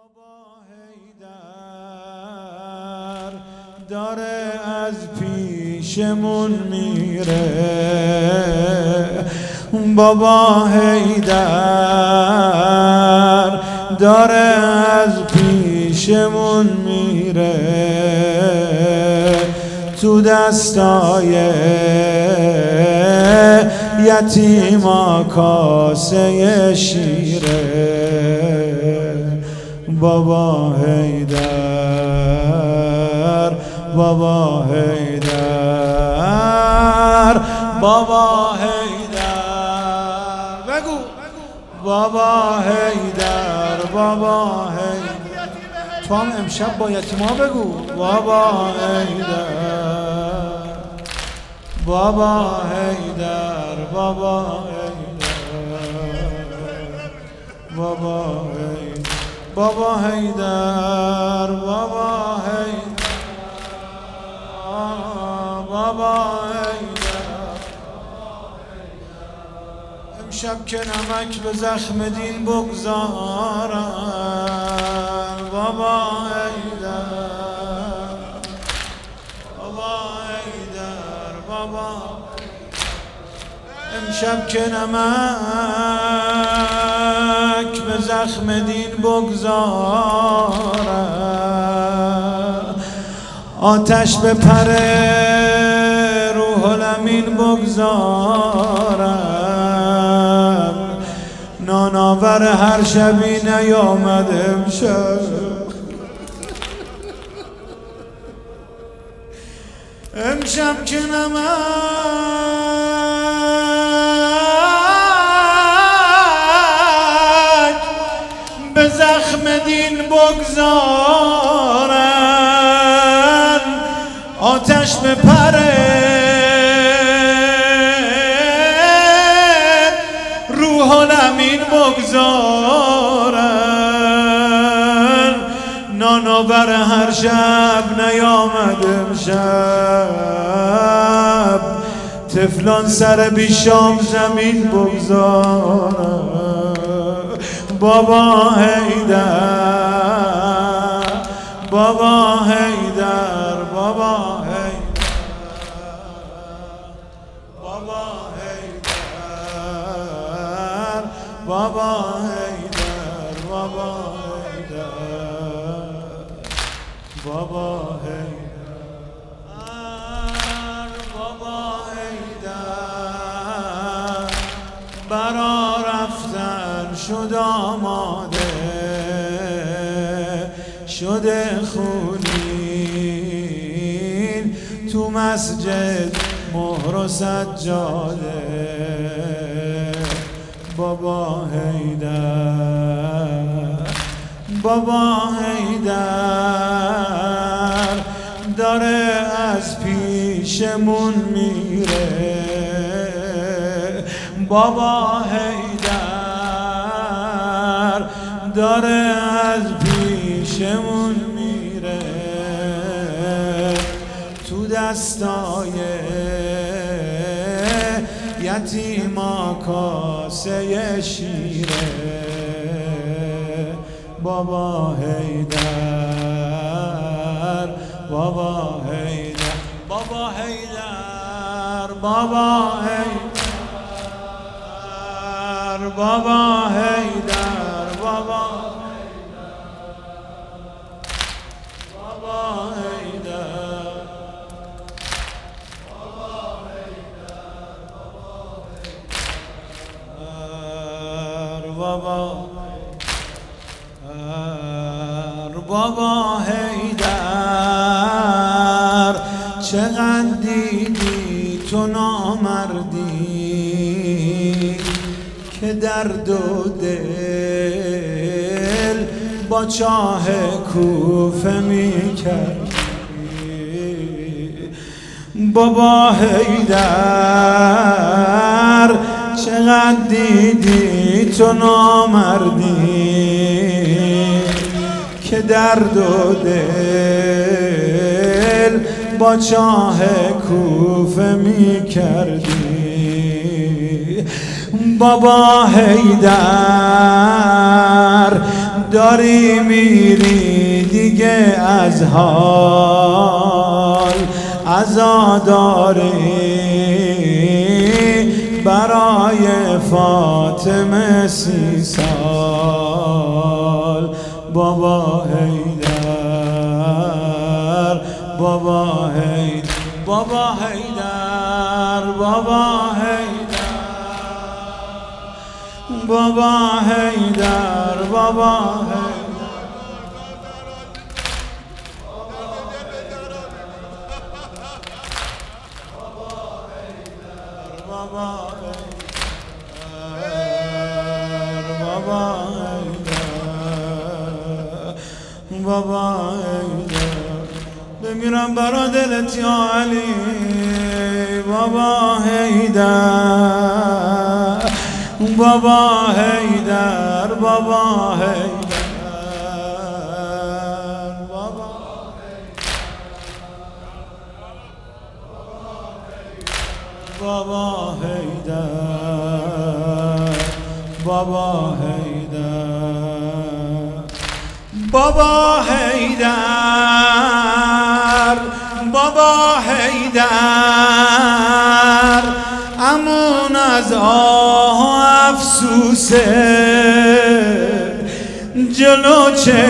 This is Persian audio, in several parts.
بابا حیدر داره از پیشمون میره، بابا حیدر داره از پیشمون میره، تو دستای یتیما کاسه شیره، بابا حیدر، بابا حیدر، بابا حیدر، بگو بابا حیدر، بابا حیدر. تو هم امشب با یتیما بگو بابا حیدر، بابا حیدر، بابا حیدر، بابا حیدر، بابا حیدر، بابا حیدر، بابا حیدر. امشب که نمک به زخم دین بگذارم، بابا حیدر، بابا حیدر، بابا. امشب که نمک به زخم دین بگذارم، آتش به پر روح الامین بگذارم، ناناور هر شبی نیامد امشب، امشب که نمک به زخم دین بگذارن، آتش به پر روح الامین بگذارن، ناناور هر شب نیامد امشب، طفلان سر بیشام زمین بگذارن، بابا حیدر، بابا حیدر، بابا حیدر، بابا حیدر، بابا حیدر، بابا حیدر، بابا حیدر، بابا حیدر. برا رفتن شد آماده، شده خونین تو مسجد مهر و سجاده، بابا حیدر، بابا حیدر داره از پیشمون میره، بابا حیدر داره از پیشمون میره، تو دستای یتیما کاسه شیره، بابا حیدر، بابا حیدر، بابا حیدر، بابا حیدر، بابا حیدر، بابا بابا حیدر، چقدر دیدی تو نامردی که درد و دل با چاه کوفه میکردی، بابا حیدر چقدر دیدی تو نامردی که درد و دل با چاه کوفه میکردی، بابا حیدر داری میری دیگه از حال عزاداری برای فاطمه 30 سال بابا حیدر بابا حیدر بابا حیدر بابا حیدر بابا حیدر بابا حیدر بابا بابا بمیرم برا دلت یا علی بابا حیدر بابا حیدر بابا حیدر بابا حیدر بابا حیدر بابا حیدر بابا حیدر امون از آه و افسوسه جلو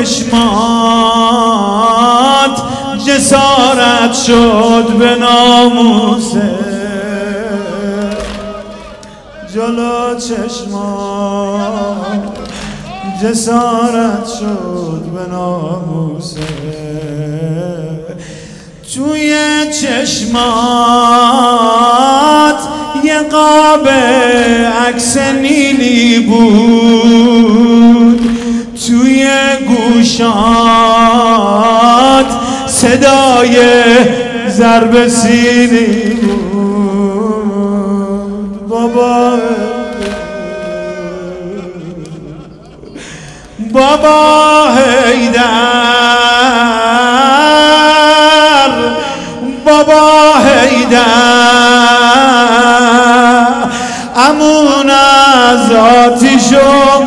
چشمات جسارت شد به ناموسه جلو چشمات جسارت شد به ناموسه توی چشمات یه قاب عکس نیلی بود توی گوشات صدای ضرب سینی بود بابا بابا حیدر بابا حیدر امون از آتیش و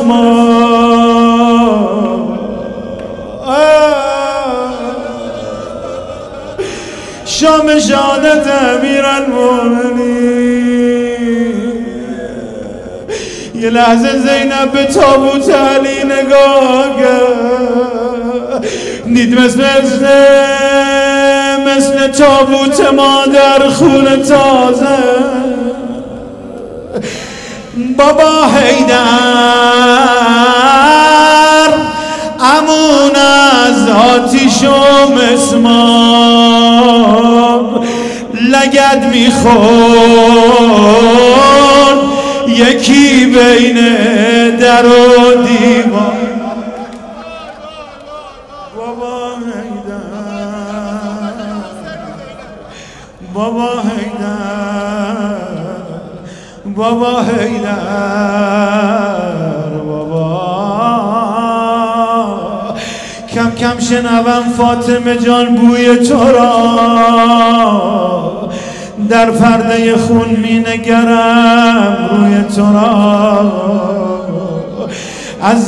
مسمار شام شهادت امیرالمومنین یه لحظه زینب به تابوت علی نگاه کرد دید مثل تابوت مادر خون تازه بابا حیدر امون از آتیش و مسمار لگد میخورد یکی بین در و دیوار بابا حیدر بابا حیدر بابا حیدر بابا کم کم شنوم فاطمه جان بوی تو را در پرده خون می نگرم روی تو را از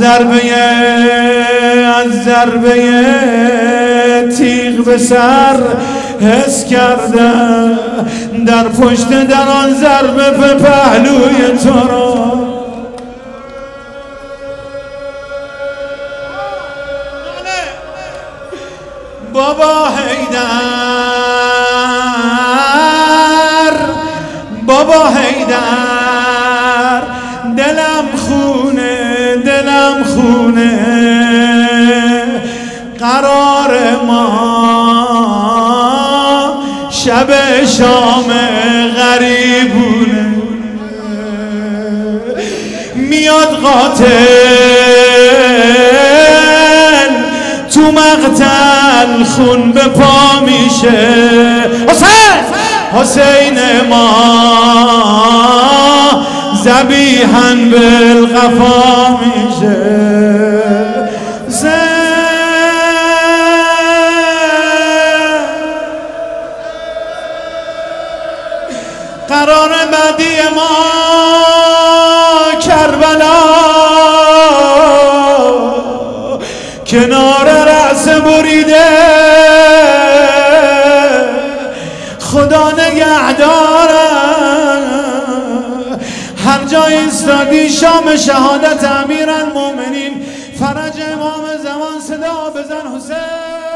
ضربه تیغ به سر حس کردم در پشت در آن ضربه به پهلوی تو را بابا حیدر بابا حیدر دلم خونه قرار ما شب شام غریبونه میاد قاتل تو مقتل خون به پا میشه حسین ما ذبیحاً بالقفا میشه قرار بعدی ما کربلا کنار رأس بریده خدا نگهداره هر جای ایستادی شام شهادت امیرالمومنین فرج امام زمان صدا بزن حسین